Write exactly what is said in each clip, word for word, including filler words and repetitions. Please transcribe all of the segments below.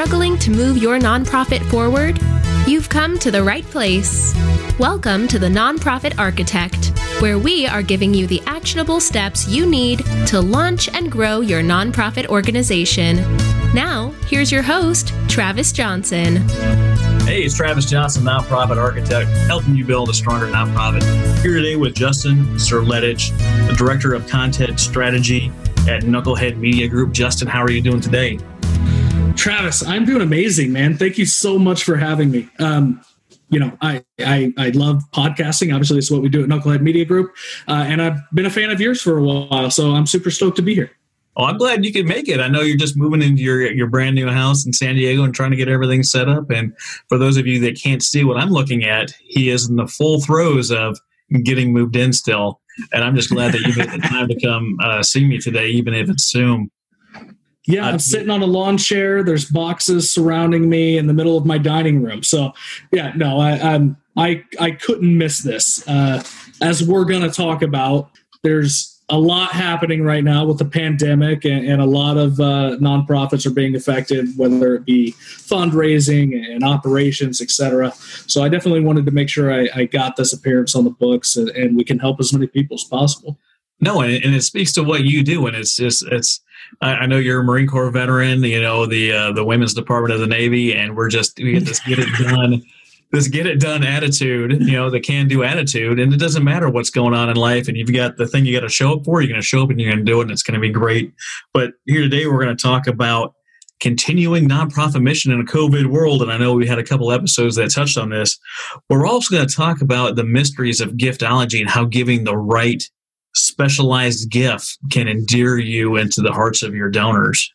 struggling to move your nonprofit forward? You've come to the right place. Welcome to the Nonprofit Architect, where we are giving you the actionable steps you need to launch and grow your nonprofit organization. Now, here's your host, Travis Johnson. Hey, it's Travis Johnson, Nonprofit Architect, helping you build a stronger nonprofit. Here today with Justin Serletich, the Director of Content Strategy at Knucklehead Media Group. Justin, how are you doing today? Travis, I'm doing amazing, man. Thank you so much for having me. Um, you know, I, I I love podcasting. Obviously, it's what we do at Knucklehead Media Group. Uh, and I've been a fan of yours for a while, so I'm super stoked to be here. Oh, I'm glad you could make it. I know you're just moving into your, your brand new house in San Diego and trying to get everything set up. And for those of you that can't see what I'm looking at, he is in the full throes of getting moved in still. And I'm just glad that you made the time to come uh, see me today, even if it's Zoom. Yeah, I'm sitting on a lawn chair. There's boxes surrounding me in the middle of my dining room. So, yeah, no, I I'm, I I couldn't miss this. Uh, as we're going to talk about, there's a lot happening right now with the pandemic, and, and a lot of uh, nonprofits are being affected, whether it be fundraising and operations, et cetera. So I definitely wanted to make sure I, I got this appearance on the books, and, and we can help as many people as possible. No, and, and it speaks to what you do, and it's just it's. I know you're a Marine Corps veteran, you know, the uh, the Women's Department of the Navy, and we're just, we get this get it done, this get it done attitude, you know, the can do attitude. And it doesn't matter what's going on in life. And you've got the thing you got to show up for, you're going to show up and you're going to do it, and it's going to be great. But here today, we're going to talk about continuing nonprofit mission in a COVID world. And I know we had a couple episodes that touched on this. We're also going to talk about the mysteries of giftology and how giving the right specialized gift can endear you into the hearts of your donors.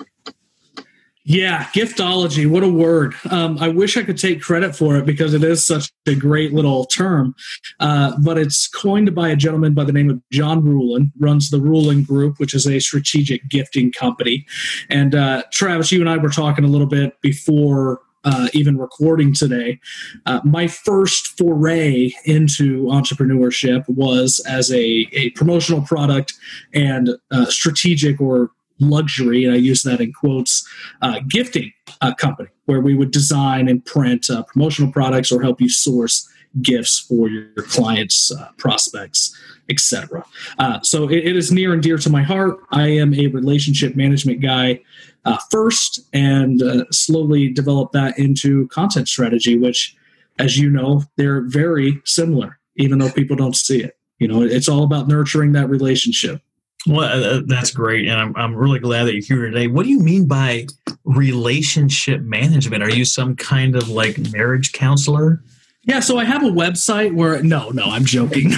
Yeah, giftology, what a word. Um, I wish I could take credit for it because it is such a great little term. Uh, but it's coined by a gentleman by the name of John Ruhlin, runs the Ruhlin Group, which is a strategic gifting company. And uh, Travis, you and I were talking a little bit before Uh, even recording today. Uh, my first foray into entrepreneurship was as a, a promotional product and uh, strategic or luxury, and I use that in quotes, uh, gifting uh, company, where we would design and print uh, promotional products or help you source gifts for your, your clients, uh, prospects, et cetera. Uh, so it, it is near and dear to my heart. I am a relationship management guy uh, first, and uh, slowly develop that into content strategy, which, as you know, they're very similar, even though people don't see it. You know, it's all about nurturing that relationship. Well, uh, that's great. And I'm, I'm really glad that you're here today. What do you mean by relationship management? Are you some kind of like marriage counselor? Yeah, so I have a website where, no, no, I'm joking.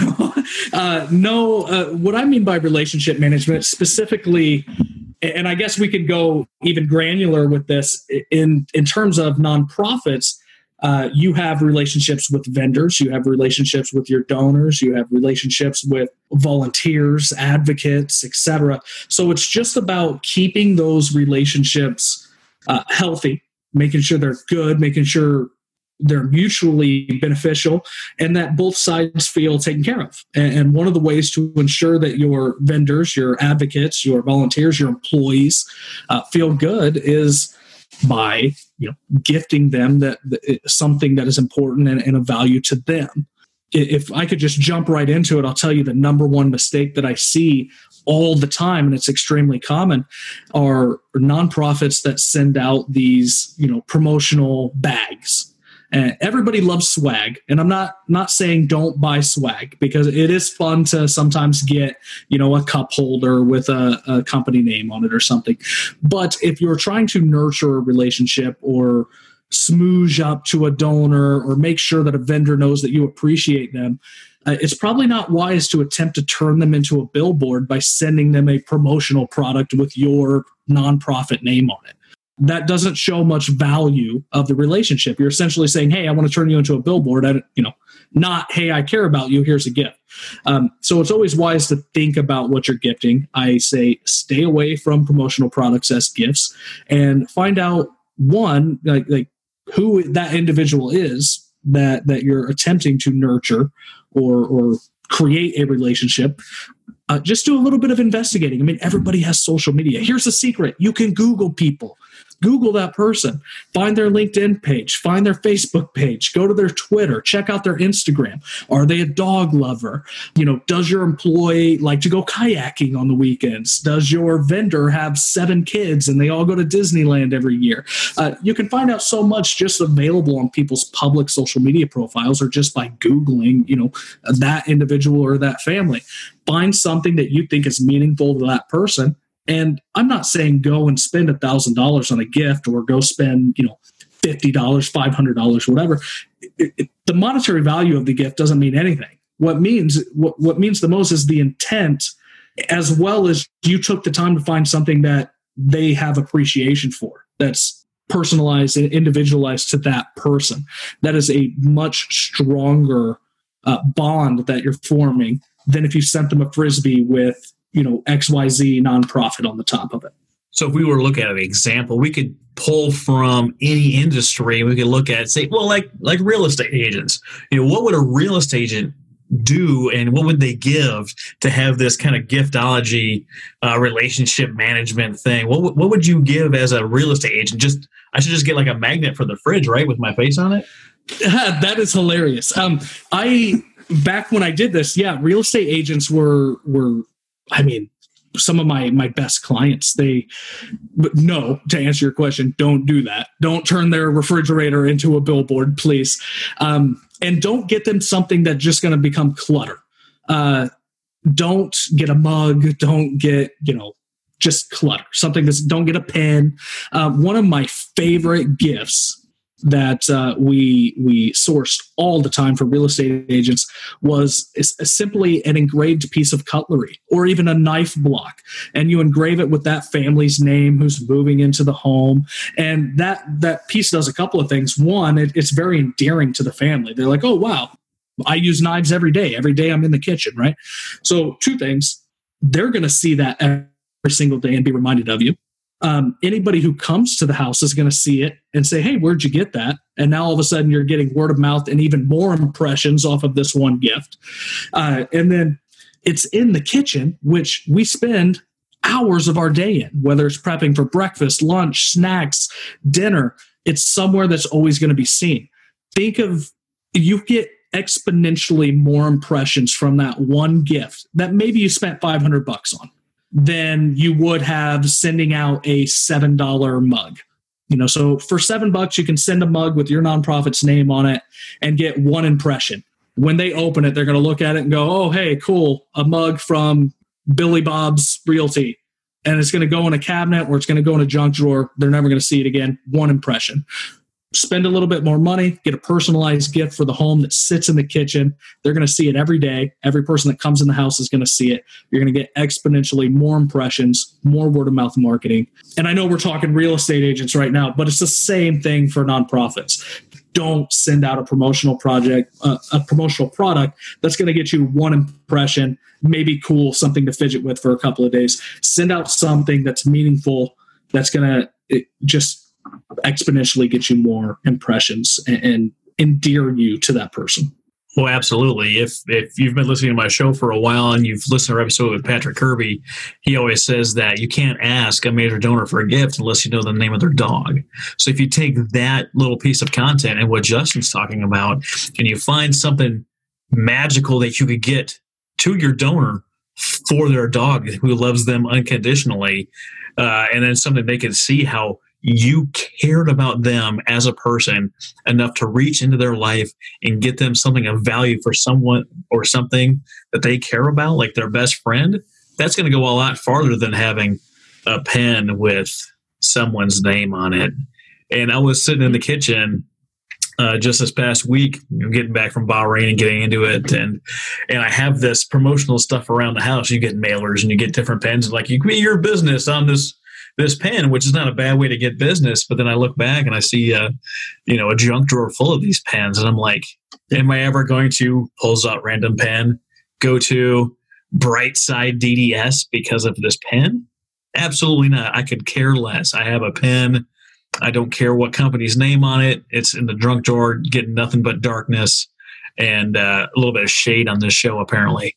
uh, no, uh, what I mean by relationship management specifically, and I guess we could go even granular with this, in, in terms of nonprofits, uh, you have relationships with vendors, you have relationships with your donors, you have relationships with volunteers, advocates, et cetera. So it's just about keeping those relationships uh, healthy, making sure they're good, making sure they're mutually beneficial, and that both sides feel taken care of. And one of the ways to ensure that your vendors, your advocates, your volunteers, your employees uh, feel good is by, you know, gifting them that, that something that is important and, and of value to them. If I could just jump right into it, I'll tell you the number one mistake that I see all the time, and it's extremely common, are nonprofits that send out these, you know, promotional bags. And everybody loves swag, and I'm not not saying don't buy swag, because it is fun to sometimes get, you know, a cup holder with a, a company name on it or something. But if you're trying to nurture a relationship or smooge up to a donor or make sure that a vendor knows that you appreciate them, uh, it's probably not wise to attempt to turn them into a billboard by sending them a promotional product with your nonprofit name on it. That doesn't show much value of the relationship. You're essentially saying, hey, I want to turn you into a billboard. I, you know, not, hey, I care about you. Here's a gift. Um, so it's always wise to think about what you're gifting. I say stay away from promotional products as gifts, and find out, one, like, like who that individual is that, that you're attempting to nurture or, or create a relationship. Uh, just do a little bit of investigating. I mean, everybody has social media. Here's a secret. You can Google people. Google that person, find their LinkedIn page, find their Facebook page, go to their Twitter, check out their Instagram. Are they a dog lover? You know, does your employee like to go kayaking on the weekends? Does your vendor have seven kids and they all go to Disneyland every year? Uh, you can find out so much just available on people's public social media profiles or just by Googling, you know, that individual or that family. Find something that you think is meaningful to that person. And I'm not saying go and spend one thousand dollars on a gift or go spend, you know, fifty dollars, five hundred dollars, whatever. It, it, the monetary value of the gift doesn't mean anything. What means what, what means the most is the intent, as well as you took the time to find something that they have appreciation for, that's personalized and individualized to that person. That is a much stronger uh, bond that you're forming than if you sent them a Frisbee with, you know, X Y Z nonprofit on the top of it. So if we were to look at an example, we could pull from any industry. We could look at, say, well, like like real estate agents. You know, what would a real estate agent do, and what would they give to have this kind of giftology uh, relationship management thing? What what would you give as a real estate agent? Just I should just get like a magnet for the fridge, right, with my face on it. That is hilarious. Um, I back when I did this, yeah, real estate agents were were. I mean, some of my my best clients. They, but no, to answer your question, don't do that. Don't turn their refrigerator into a billboard, please. Um, and don't get them something that's just going to become clutter. Uh, don't get a mug. Don't get, you know, just clutter. Something that's, don't get a pen. Uh, one of my favorite gifts that uh, we we sourced all the time for real estate agents was is simply an engraved piece of cutlery or even a knife block, and you engrave it with that family's name who's moving into the home, and that that piece does a couple of things. One, it, it's very endearing to the family. They're like, oh wow, I use knives every day. Every day I'm in the kitchen, right? So two things, they're going to see that every single day and be reminded of you. Um, anybody who comes to the house is going to see it and say, hey, where'd you get that? And now all of a sudden you're getting word of mouth and even more impressions off of this one gift. Uh, and then it's in the kitchen, which we spend hours of our day in, whether it's prepping for breakfast, lunch, snacks, dinner. It's somewhere that's always going to be seen. Think of, you get exponentially more impressions from that one gift that maybe you spent five hundred bucks on than you would have sending out a seven dollar mug. You know, so for seven bucks, you can send a mug with your nonprofit's name on it and get one impression. When they open it, they're going to look at it and go, oh, hey, cool, a mug from Billy Bob's Realty. And it's going to go in a cabinet or it's going to go in a junk drawer. They're never going to see it again. One impression. Spend a little bit more money, get a personalized gift for the home that sits in the kitchen. They're going to see it every day. Every person that comes in the house is going to see it. You're going to get exponentially more impressions, more word of mouth marketing. And I know we're talking real estate agents right now, but it's the same thing for nonprofits. Don't send out a promotional project, uh, a promotional product that's going to get you one impression, maybe cool, something to fidget with for a couple of days. Send out something that's meaningful, that's going to just exponentially get you more impressions and, and endear you to that person. Well, absolutely. If if you've been listening to my show for a while and you've listened to our episode with Patrick Kirby, he always says that you can't ask a major donor for a gift unless you know the name of their dog. So if you take that little piece of content and what Justin's talking about, and you find something magical that you could get to your donor for their dog who loves them unconditionally, uh, and then something they can see how you cared about them as a person enough to reach into their life and get them something of value for someone or something that they care about, like their best friend, that's going to go a lot farther than having a pen with someone's name on it. And I was sitting in the kitchen uh, just this past week, you know, getting back from Bahrain and getting into it. And and I have this promotional stuff around the house. You get mailers and you get different pens. Like, you can be your business on this this pen, which is not a bad way to get business. But then I look back and I see, uh, you know, a junk drawer full of these pens. And I'm like, am I ever going to, pulls out random pen, go to Brightside D D S because of this pen? Absolutely not. I could care less. I have a pen. I don't care what company's name on it. It's in the junk drawer, getting nothing but darkness and uh, a little bit of shade on this show, apparently.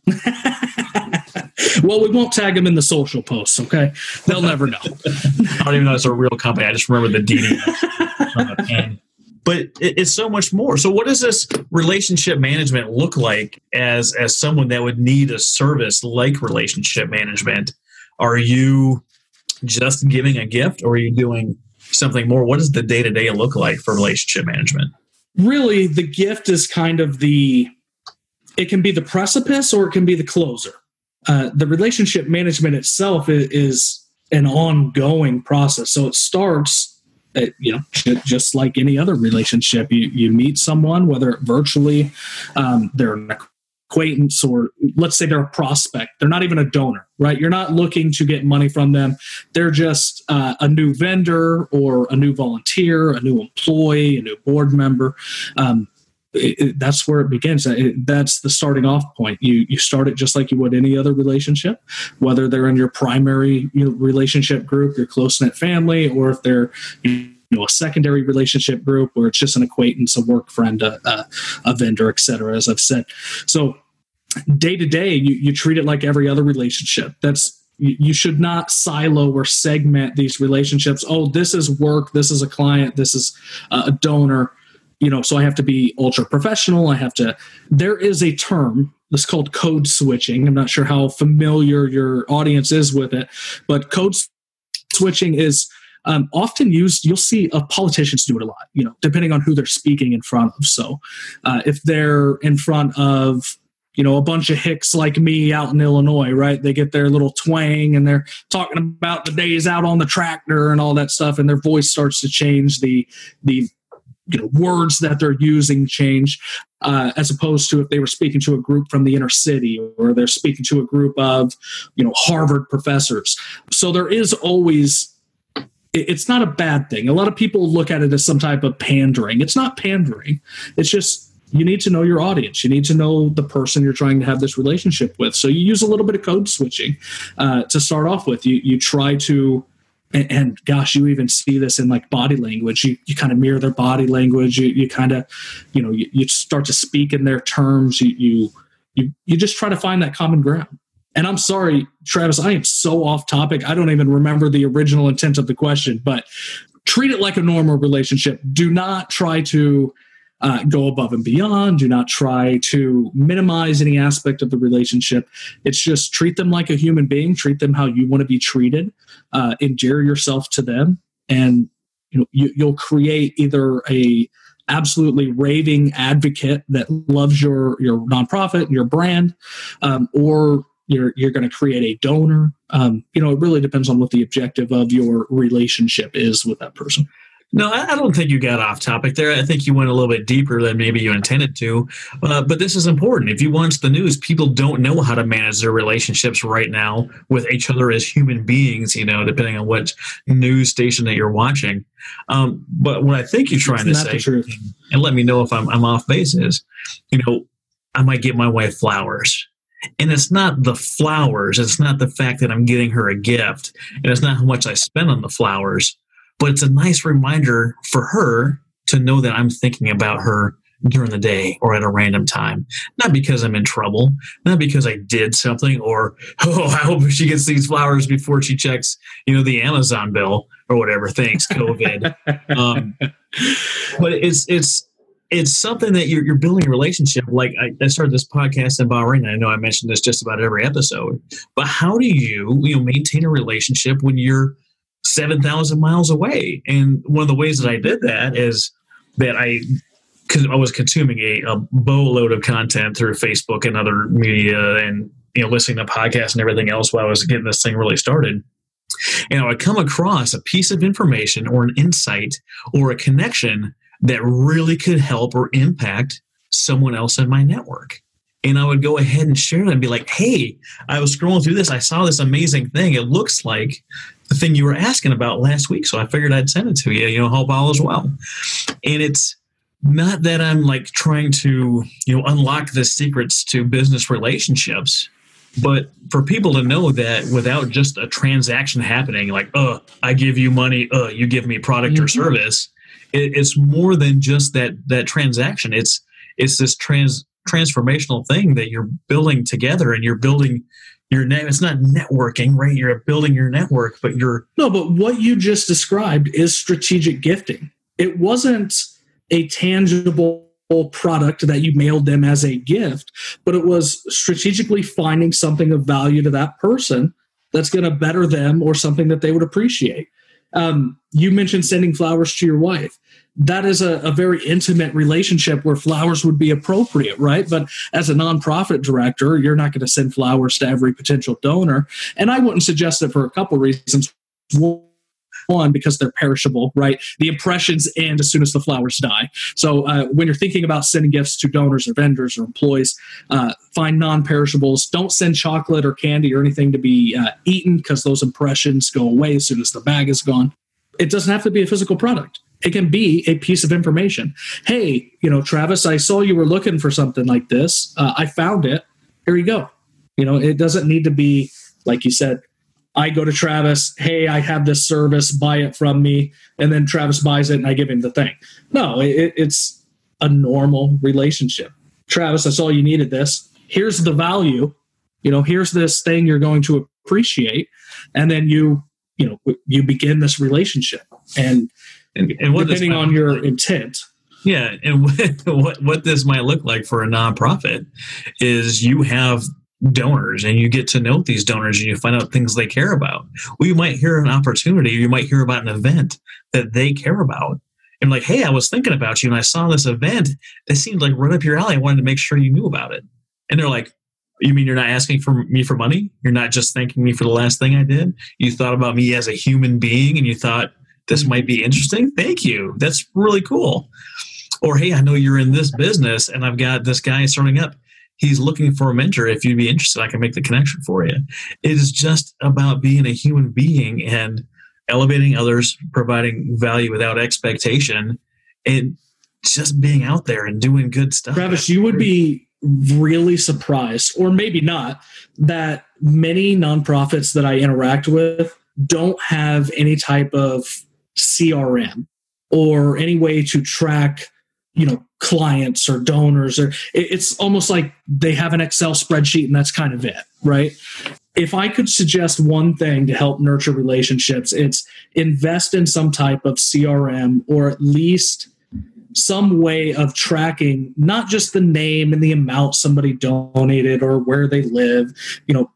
Well, we won't tag them in the social posts, okay? They'll never know. I don't even know it's a real company. I just remember the D D on the pen. But it, it's so much more. So what does this relationship management look like as as someone that would need a service like relationship management? Are you just giving a gift, or are you doing something more? What does the day-to-day look like for relationship management? Really, the gift is kind of the, it can be the precipice or it can be the closer. Uh, the relationship management itself is, is an ongoing process. So it starts, uh, you know, just like any other relationship. You you meet someone, whether virtually, um, they're an acquaintance, or let's say they're a prospect. They're not even a donor, right? You're not looking to get money from them. They're just uh, a new vendor or a new volunteer, a new employee, a new board member. Um, It, it, that's where it begins. It, that's the starting off point. You you start it just like you would any other relationship, whether they're in your primary you know, relationship group, your close-knit family, or if they're you know a secondary relationship group where it's just an acquaintance, a work friend, a, a, a vendor, et cetera, as I've said. So day to day, you, you treat it like every other relationship. That's you, you should not silo or segment these relationships. Oh, this is work. This is a client. This is a donor. You know, so I have to be ultra professional. I have to, there is a term that's called code switching. I'm not sure how familiar your audience is with it, but code switching is um, often used. You'll see uh, politicians do it a lot, you know, depending on who they're speaking in front of. So uh, if they're in front of, you know, a bunch of hicks like me out in Illinois, right? They get their little twang and they're talking about the days out on the tractor and all that stuff. And their voice starts to change. The, the, you know, words that they're using change, uh, as opposed to if they were speaking to a group from the inner city, or they're speaking to a group of, you know, Harvard professors. So there is always, it's not a bad thing. A lot of people look at it as some type of pandering. It's not pandering. It's just, you need to know your audience. You need to know the person you're trying to have this relationship with. So you use a little bit of code switching uh, to start off with. You, you try to, And, and gosh, you even see this in like body language. You you kind of mirror their body language. You you kind of, you know, you, you start to speak in their terms. You, you you you just try to find that common ground. And I'm sorry, Travis, I am so off topic. I don't even remember the original intent of the question, but treat it like a normal relationship. Do not try to uh, go above and beyond. Do not try to minimize any aspect of the relationship. It's just treat them like a human being. Treat them how you want to be treated. Uh, endear yourself to them, and you know you, you'll create either a absolutely raving advocate that loves your your nonprofit and your brand, um, or you're you're going to create a donor. Um, you know, it really depends on what the objective of your relationship is with that person. No, I don't think you got off topic there. I think you went a little bit deeper than maybe you intended to. Uh, but this is important. If you watch the news, people don't know how to manage their relationships right now with each other as human beings, you know, depending on what news station that you're watching. Um, but what I think you're trying It's to not say, the truth. and let me know if I'm, I'm off base, is, you know, I might get my wife flowers. And it's not the flowers. It's not the fact that I'm getting her a gift. And it's not how much I spend on the flowers. But it's a nice reminder for her to know that I'm thinking about her during the day or at a random time. Not because I'm in trouble, not because I did something, or, oh, I hope she gets these flowers before she checks, you know, the Amazon bill or whatever. Thanks, COVID. um, but it's it's it's something that you're, you're building a relationship. Like I, I started this podcast in Bahrain. And I know I mentioned this just about every episode. But how do you, you know, maintain a relationship when you're seven thousand miles away? And one of the ways that I did that is that I, because I was consuming a, a boatload of content through Facebook and other media, and, you know, listening to podcasts and everything else while I was getting this thing really started. And I would come across a piece of information or an insight or a connection that really could help or impact someone else in my network. And I would go ahead and share it and be like, hey, I was scrolling through this. I saw this amazing thing. It looks like the thing you were asking about last week. So I figured I'd send it to you, you know, hope all is well. And it's not that I'm like trying to, you know, unlock the secrets to business relationships, but for people to know that without just a transaction happening, like, uh, I give you money, uh, you give me product mm-hmm. or service, it, it's more than just that, that transaction. It's, it's this trans transformational thing that you're building together, and you're building your net. It's not networking, right? You're building your network, but you're no. But what you just described is strategic gifting. It wasn't a tangible product that you mailed them as a gift, but it was strategically finding something of value to that person that's going to better them or something that they would appreciate. Um, you mentioned sending flowers to your wife. That is a, a very intimate relationship where flowers would be appropriate, right? But as a nonprofit director, you're not going to send flowers to every potential donor. And I wouldn't suggest it for a couple reasons. One, because they're perishable, right? The impressions end as soon as the flowers die. So uh, when you're thinking about sending gifts to donors or vendors or employees, uh, find non-perishables. Don't send chocolate or candy or anything to be uh, eaten, because those impressions go away as soon as the bag is gone. It doesn't have to be a physical product. It can be a piece of information. Hey, you know, Travis, I saw you were looking for something like this. Uh, I found it. Here you go. You know, it doesn't need to be, like you said, I go to Travis, hey, I have this service, buy it from me. And then Travis buys it and I give him the thing. No, it, it's a normal relationship. Travis, I saw you needed this. Here's the value. You know, here's this thing you're going to appreciate. And then you, you know, you begin this relationship. And, and, and what depending on your like, intent. Yeah. And what, what this might look like for a nonprofit is you have donors, and you get to know these donors, and you find out things they care about. Well, you might hear an opportunity, or you might hear about an event that they care about. And like, hey, I was thinking about you and I saw this event that seemed like right up your alley. I wanted to make sure you knew about it. And they're like, you mean you're not asking for me for money? You're not just thanking me for the last thing I did? You thought about me as a human being, and you thought this might be interesting? Thank you. That's really cool. Or, hey, I know you're in this business and I've got this guy starting up. He's looking for a mentor. If you'd be interested, I can make the connection for you. It is just about being a human being and elevating others, providing value without expectation, and just being out there and doing good stuff. Travis, you would be really surprised, or maybe not, that many nonprofits that I interact with don't have any type of C R M or any way to track, you know, clients or donors, or it's almost like they have an Excel spreadsheet and that's kind of it, right? If I could suggest one thing to help nurture relationships, it's invest in some type of C R M, or at least some way of tracking not just the name and the amount somebody donated or where they live, you know,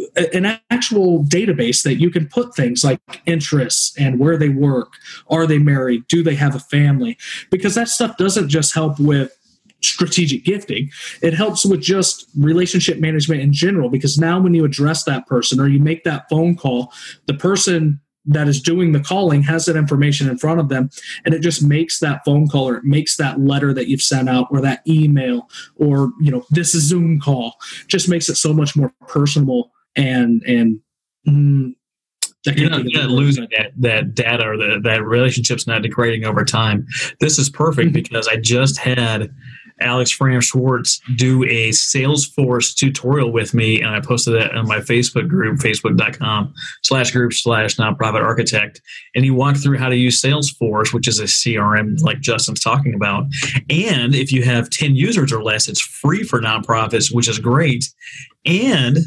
an actual database that you can put things like interests and where they work. Are they married? Do they have a family? Because that stuff doesn't just help with strategic gifting. It helps with just relationship management in general, because now when you address that person or you make that phone call, the person that is doing the calling has that information in front of them, and it just makes that phone call, or it makes that letter that you've sent out, or that email, or, you know, this Zoom call, just makes it so much more personable. And and mm, you're not, you're not losing that, that data, or the, that relationship's not degrading over time. This is perfect because I just had Alex Fram Schwartz do a Salesforce tutorial with me, and I posted that on my Facebook group, facebook.com slash group slash nonprofit architect. And he walked through how to use Salesforce, which is a C R M like Justin's talking about. And if you have ten users or less, it's free for nonprofits, which is great. And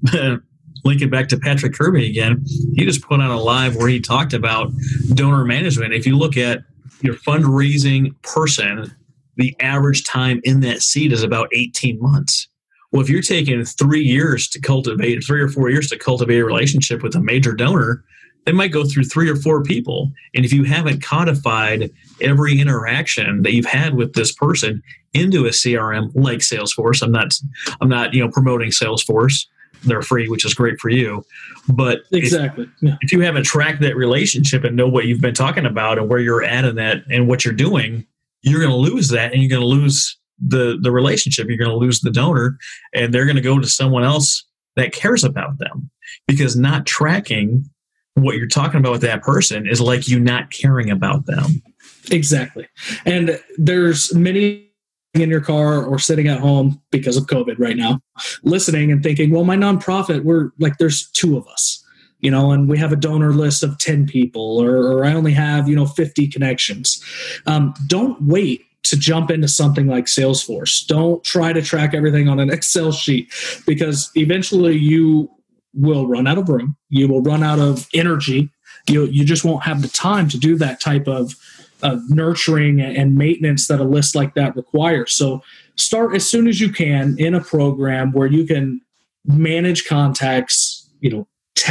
linking back to Patrick Kirby again, he just put on a live where he talked about donor management. If you look at your fundraising person, the average time in that seat is about eighteen months. Well, if you're taking three years to cultivate, three or four years to cultivate a relationship with a major donor, they might go through three or four people. And if you haven't codified every interaction that you've had with this person into a C R M like Salesforce, I'm not, I'm not, you know, promoting Salesforce. They're free, which is great for you. But exactly, if, yeah. if you haven't tracked that relationship and know what you've been talking about and where you're at in that and what you're doing, you're going to lose that, and you're going to lose the, the relationship. You're going to lose the donor, and they're going to go to someone else that cares about them, because not tracking what you're talking about with that person is like you not caring about them. Exactly. And there's many in your car or sitting at home because of COVID right now, listening and thinking, well, my nonprofit, we're like, there's two of us, you know, and we have a donor list of ten people, or, or I only have, you know, fifty connections. Um, don't wait to jump into something like Salesforce. Don't try to track everything on an Excel sheet, because eventually you will run out of room. You will run out of energy. You, you just won't have the time to do that type of, of nurturing and maintenance that a list like that requires. So start as soon as you can in a program where you can manage contacts, you know,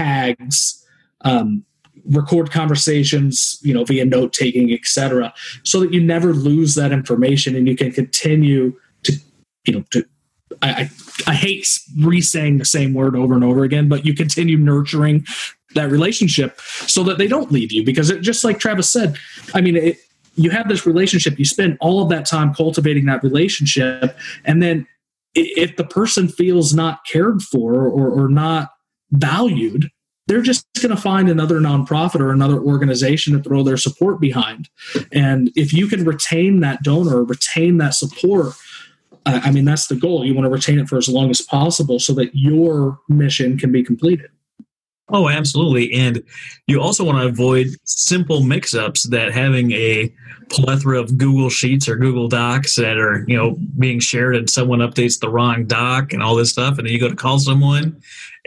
tags, um, record conversations, you know, via note taking, et cetera, so that you never lose that information and you can continue to, you know, to, I, I, I hate re-saying the same word over and over again, but you continue nurturing that relationship so that they don't leave you, because it, just like Travis said, I mean, it, you have this relationship, you spend all of that time cultivating that relationship. And then if the person feels not cared for or, or not valued, they're just going to find another nonprofit or another organization to throw their support behind. And if you can retain that donor, retain that support, uh, I mean, that's the goal. You want to retain it for as long as possible so that your mission can be completed. Oh, absolutely. And you also want to avoid simple mix-ups that having a plethora of Google Sheets or Google Docs that are, you know, being shared and someone updates the wrong doc and all this stuff. And then you go to call someone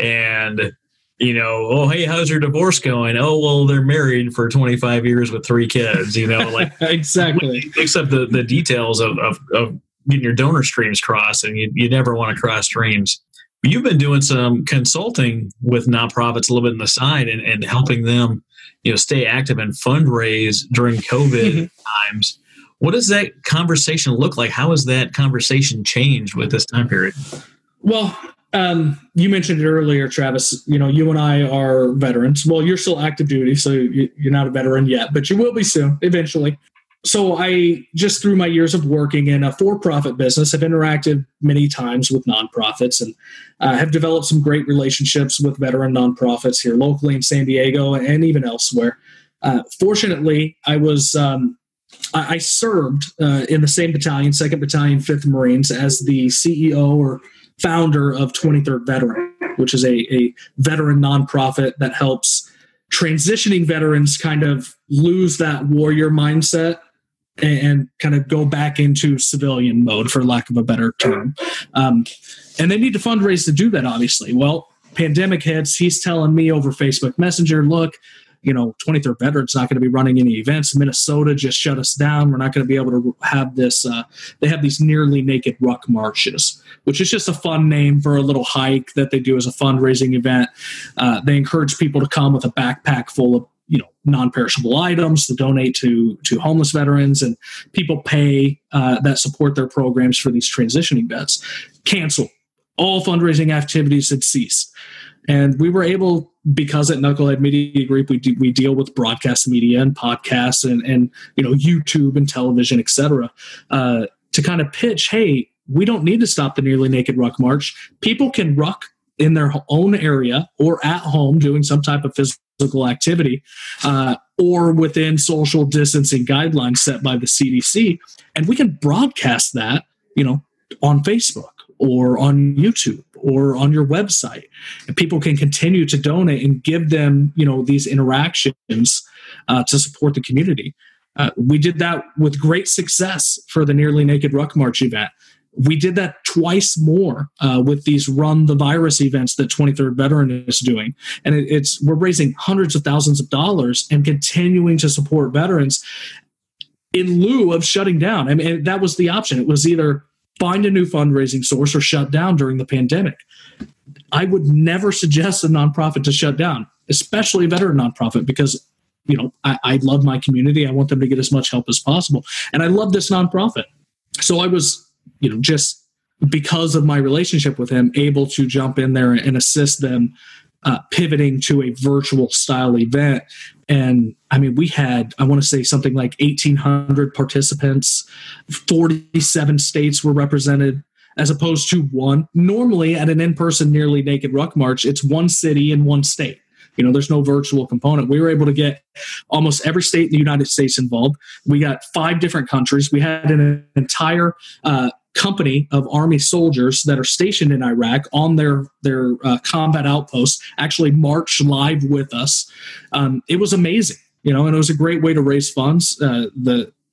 and, you know, oh, hey, how's your divorce going? Oh, well, they're married for twenty-five years with three kids, you know, like exactly. Mix up the, the details of, of, of getting your donor streams crossed, and you, you never want to cross streams. You've been doing some consulting with nonprofits a little bit on the side and, and helping them, you know, stay active and fundraise during COVID mm-hmm. times. What does that conversation look like? How has that conversation changed with this time period? Well, um, you mentioned it earlier, Travis. You know, you and I are veterans. Well, you're still active duty, so you, you're not a veteran yet, but you will be soon, eventually. So I, just through my years of working in a for-profit business, have interacted many times with nonprofits and uh, have developed some great relationships with veteran nonprofits here locally in San Diego and even elsewhere. Uh, fortunately, I was um, I, I served uh, in the same battalion, second Battalion, fifth Marines, as the C E O or founder of twenty-third Veteran, which is a, a veteran nonprofit that helps transitioning veterans kind of lose that warrior mindset and kind of go back into civilian mode, for lack of a better term. Um, and they need to fundraise to do that, obviously. Well, pandemic hits. He's telling me over Facebook Messenger, look, you know, twenty-third Veteran's not going to be running any events. Minnesota just shut us down. We're not going to be able to have this. Uh, they have these nearly naked ruck marches, which is just a fun name for a little hike that they do as a fundraising event. Uh, they encourage people to come with a backpack full of, you know, non-perishable items to donate to to homeless veterans, and people pay uh, that support their programs for these transitioning vets. Cancel. All fundraising activities had ceased. And we were able, because at Knucklehead Media Group, we do, we deal with broadcast media and podcasts and, and you know, YouTube and television, et cetera, uh, to kind of pitch, hey, we don't need to stop the Nearly Naked Ruck March. People can ruck in their own area or at home doing some type of physical activity uh, or within social distancing guidelines set by the C D C. And we can broadcast that, you know, on Facebook or on YouTube or on your website. And people can continue to donate and give them, you know, these interactions uh, to support the community. Uh, we did that with great success for the Nearly Naked Ruck March event. We did that twice more uh, with these Run the Virus events that twenty-third Veteran is doing. And it, it's we're raising hundreds of thousands of dollars and continuing to support veterans in lieu of shutting down. I mean, that was the option. It was either find a new fundraising source or shut down during the pandemic. I would never suggest a nonprofit to shut down, especially a veteran nonprofit, because, you know, I, I love my community. I want them to get as much help as possible. And I love this nonprofit. So I was, you know, just because of my relationship with him, able to jump in there and assist them uh, pivoting to a virtual style event. And I mean, we had, I want to say something like eighteen hundred participants, forty-seven states were represented as opposed to one. Normally at an in-person Nearly Naked Ruck March, it's one city in one state. You know, there's no virtual component. We were able to get almost every state in the United States involved. We got five different countries. We had an entire uh, company of Army soldiers that are stationed in Iraq on their their uh, combat outposts actually march live with us. Um, it was amazing, you know, and it was a great way to raise funds. Uh, the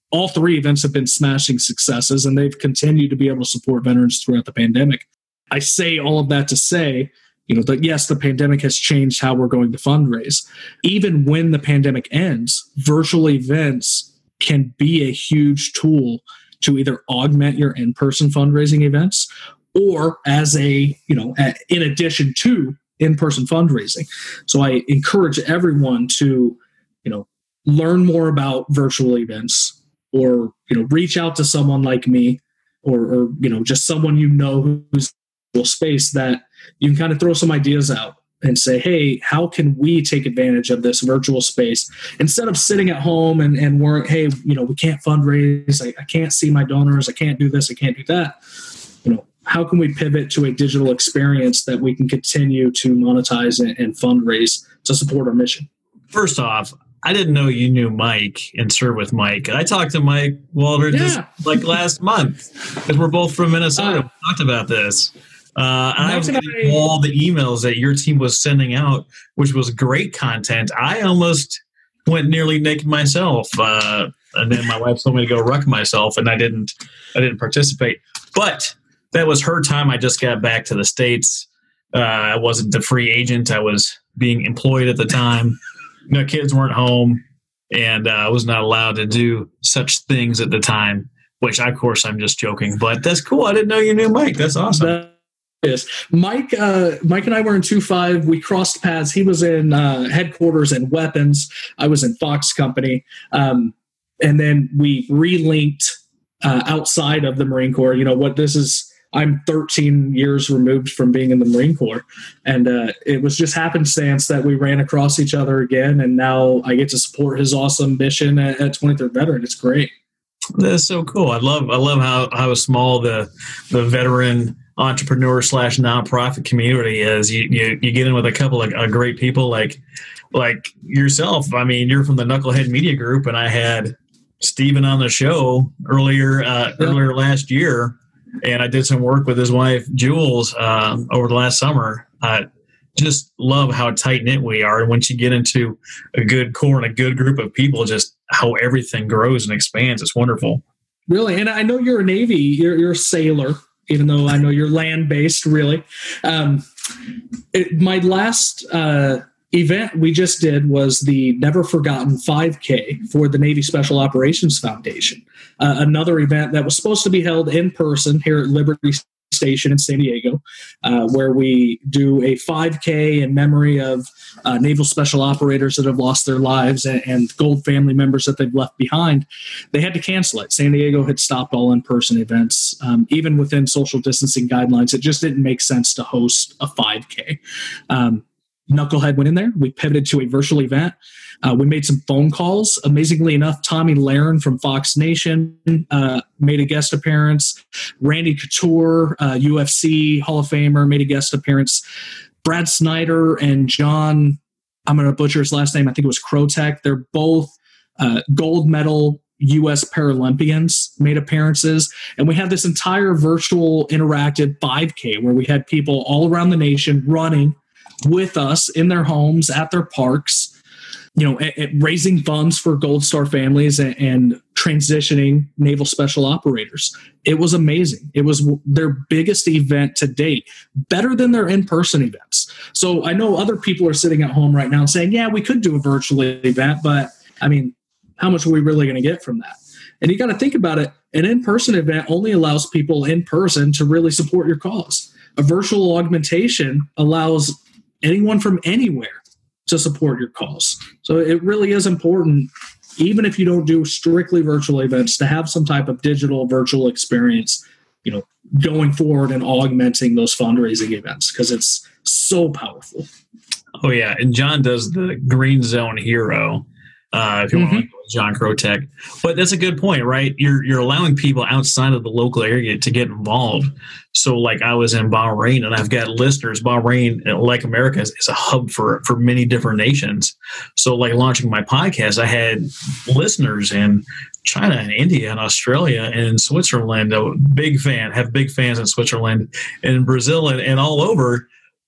all three events have been smashing successes, and they've continued to be able to support veterans throughout the pandemic. I say all of that to say, you know, that yes, the pandemic has changed how we're going to fundraise. Even when the pandemic ends, virtual events can be a huge tool to either augment your in-person fundraising events or as a, you know, a, in addition to in-person fundraising. So I encourage everyone to, you know, learn more about virtual events, or, you know, reach out to someone like me, or, or you know, just someone you know who's in a space that you can kind of throw some ideas out and say, hey, how can we take advantage of this virtual space instead of sitting at home and, and we're, hey, you know, we can't fundraise. I, I can't see my donors. I can't do this. I can't do that. You know, how can we pivot to a digital experience that we can continue to monetize and, and fundraise to support our mission? First off, I didn't know you knew Mike and served with Mike. I talked to Mike Walter yeah. just like last month because we're both from Minnesota. Uh, we talked about this. Uh, and I was getting I, all the emails that your team was sending out, which was great content. I almost went nearly naked myself. Uh, and then my wife told me to go ruck myself, and I didn't, I didn't participate. But that was her time. I just got back to the States. Uh, I wasn't a free agent. I was being employed at the time. You know, kids weren't home, and uh, I was not allowed to do such things at the time, which, of course, I'm just joking. But that's cool. I didn't know you knew Mike. That's awesome. That is. Mike uh, Mike and I were in two five. We crossed paths. He was in uh, headquarters and weapons. I was in Fox Company. Um, and then we relinked uh, outside of the Marine Corps. You know, what this is, I'm thirteen years removed from being in the Marine Corps. And uh, it was just happenstance that we ran across each other again. And now I get to support his awesome mission at, at twenty-third Veteran. It's great. That's so cool. I love I love how, how small the the veteran entrepreneur slash nonprofit community is. You, you you get in with a couple of uh, great people like like yourself. I mean, you're from the Knucklehead Media Group, and I had Steven on the show earlier uh, yeah. earlier last year. And I did some work with his wife, Jules, uh, over the last summer. I just love how tight-knit we are. And once you get into a good core and a good group of people, just how everything grows and expands. It's wonderful. Really? And I know you're a Navy. You're, you're a sailor, even though I know you're land-based, really. Um, it, my last uh, event we just did was the Never Forgotten five K for the Navy Special Operations Foundation. Uh, another event that was supposed to be held in person here at Liberty Station in San Diego, uh, where we do a five K in memory of uh, naval special operators that have lost their lives and, and Gold family members that they've left behind. They had to cancel it. San Diego had stopped all in-person events. Um, even within social distancing guidelines, it just didn't make sense to host a five K. Um, Knucklehead went in there. We pivoted to a virtual event. Uh, we made some phone calls. Amazingly enough, Tommy Lahren from Fox Nation uh, made a guest appearance. Randy Couture, uh, U F C Hall of Famer, made a guest appearance. Brad Snyder and John, I'm going to butcher his last name, I think it was Krotek. They're both uh, gold medal U S Paralympians, made appearances. And we had this entire virtual interactive five K where we had people all around the nation running with us in their homes, at their parks, you know, at, at raising funds for Gold Star families and, and transitioning naval special operators. It was amazing. It was their biggest event to date, better than their in-person events. So I know other people are sitting at home right now and saying, yeah, we could do a virtual event, but I mean, how much are we really going to get from that? And you got to think about it. An in-person event only allows people in person to really support your cause. A virtual augmentation allows anyone from anywhere to support your cause. So it really is important, even if you don't do strictly virtual events, to have some type of digital virtual experience, you know, going forward and augmenting those fundraising events, because it's so powerful. Oh yeah. And John does the Green Zone Hero. Uh, if you mm-hmm. want to go with John Krotek. But that's a good point, right? You're you're allowing people outside of the local area to get involved. So like I was in Bahrain, and I've got listeners. Bahrain, like America, is, is a hub for, for many different nations. So like launching my podcast, I had listeners in China and India and Australia and Switzerland. A big fan, have big fans in Switzerland and Brazil and, and all over.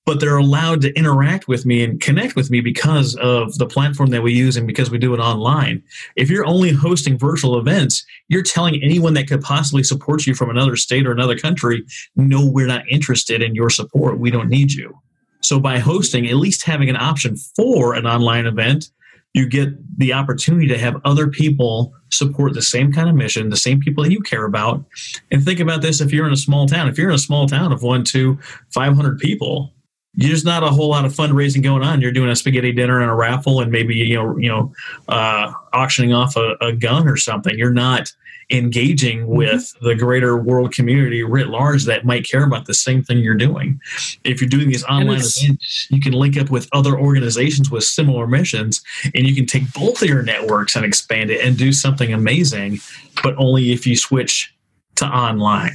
but they're allowed to interact with me and connect with me because of the platform that we use and because we do it online. If you're only hosting virtual events, you're telling anyone that could possibly support you from another state or another country, no, we're not interested in your support. We don't need you. So by hosting, at least having an option for an online event, you get the opportunity to have other people support the same kind of mission, the same people that you care about. And think about this: if you're in a small town, if you're in a small town of one, two, five hundred people, there's not a whole lot of fundraising going on. You're doing a spaghetti dinner and a raffle, and maybe you know, you know, uh, auctioning off a, a gun or something. You're not engaging with the greater world community writ large that might care about the same thing you're doing. If you're doing these online events, you can link up with other organizations with similar missions, and you can take both of your networks and expand it and do something amazing, but only if you switch to online.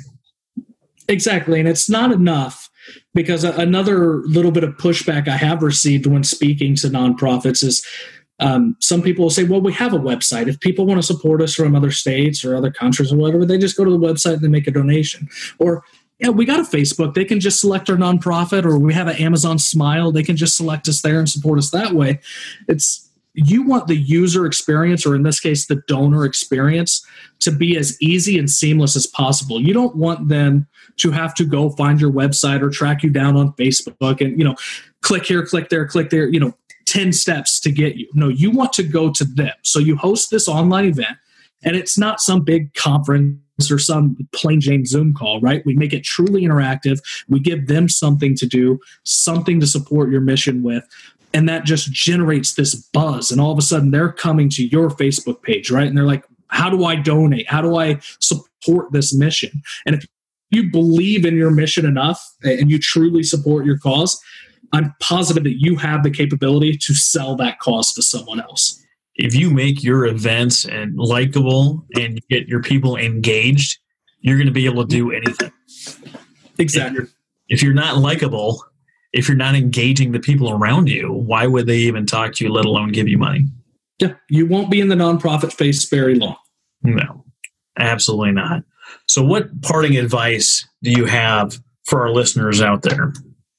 Exactly. And it's not enough, because another little bit of pushback I have received when speaking to nonprofits is Um, some people will say, well, we have a website. If people want to support us from other states or other countries or whatever, they just go to the website and they make a donation. Or, yeah, we got a Facebook. They can just select our nonprofit. Or we have an Amazon Smile. They can just select us there and support us that way. It's you want the user experience, or in this case, the donor experience, to be as easy and seamless as possible. You don't want them to have to go find your website or track you down on Facebook and, you know, click here, click there, click there, you know, ten steps to get you. No, you want to go to them. So you host this online event, and it's not some big conference or some plain Jane Zoom call, right? We make it truly interactive. We give them something to do, something to support your mission with. And that just generates this buzz. And all of a sudden they're coming to your Facebook page, right? And they're like, how do I donate? How do I support this mission? And if you believe in your mission enough and you truly support your cause, I'm positive that you have the capability to sell that cause to someone else. If you make your events and likable and get your people engaged, you're going to be able to do anything. Exactly. If you're, if you're not likable, if you're not engaging the people around you, why would they even talk to you, let alone give you money? Yeah, you won't be in the nonprofit space very long. No, absolutely not. So what parting advice do you have for our listeners out there?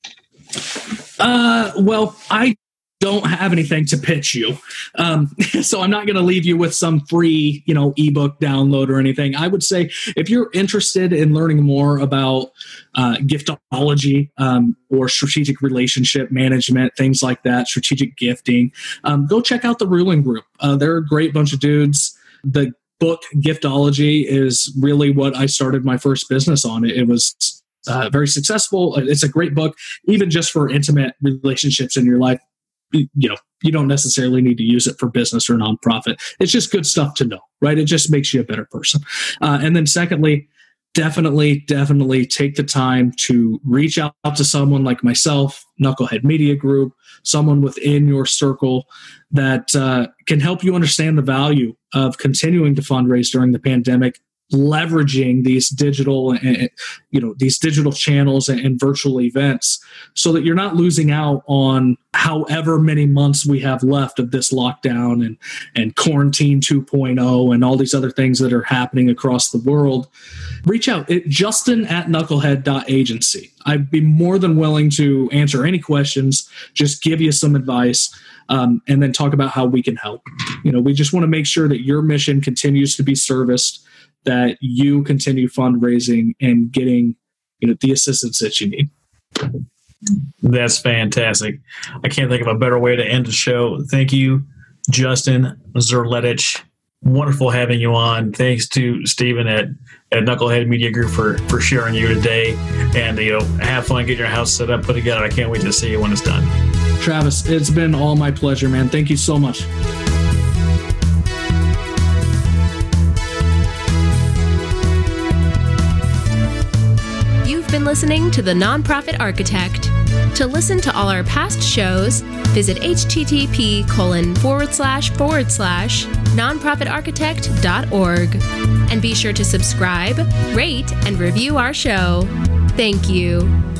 Uh, well, I don't have anything to pitch you. Um, so I'm not going to leave you with some free, you know, ebook download or anything. I would say if you're interested in learning more about uh, giftology um, or strategic relationship management, things like that, strategic gifting, um, go check out the Ruling Group. Uh, they're a great bunch of dudes. The book Giftology is really what I started my first business on. It, it was uh, very successful. It's a great book, even just for intimate relationships in your life. You know, you don't necessarily need to use it for business or nonprofit. It's just good stuff to know, right? It just makes you a better person. Uh, and then secondly, definitely, definitely take the time to reach out to someone like myself, Knucklehead Media Group, someone within your circle that uh, can help you understand the value of continuing to fundraise during the pandemic, leveraging these digital and you know these digital channels and, and virtual events, so that you're not losing out on however many months we have left of this lockdown and and quarantine two point oh and all these other things that are happening across the world. Reach out at Justin at knucklehead dot agency. I'd be more than willing to answer any questions, just give you some advice, um, and then talk about how we can help. You know, we just want to make sure that your mission continues to be serviced, that you continue fundraising and getting, you know, the assistance that you need. That's fantastic. I can't think of a better way to end the show. Thank you, Justin Zerletich. Wonderful having you on. Thanks to Stephen at, at Knucklehead Media Group for, for sharing you today. And, you know, have fun, get your house set up, put together. I can't wait to see you when it's done. Travis, it's been all my pleasure, man. Thank you so much. Been listening to The Nonprofit Architect. To listen to all our past shows, visit http colon forward slash forward slash nonprofitarchitect dot org. And be sure to subscribe, rate, and review our show. Thank you.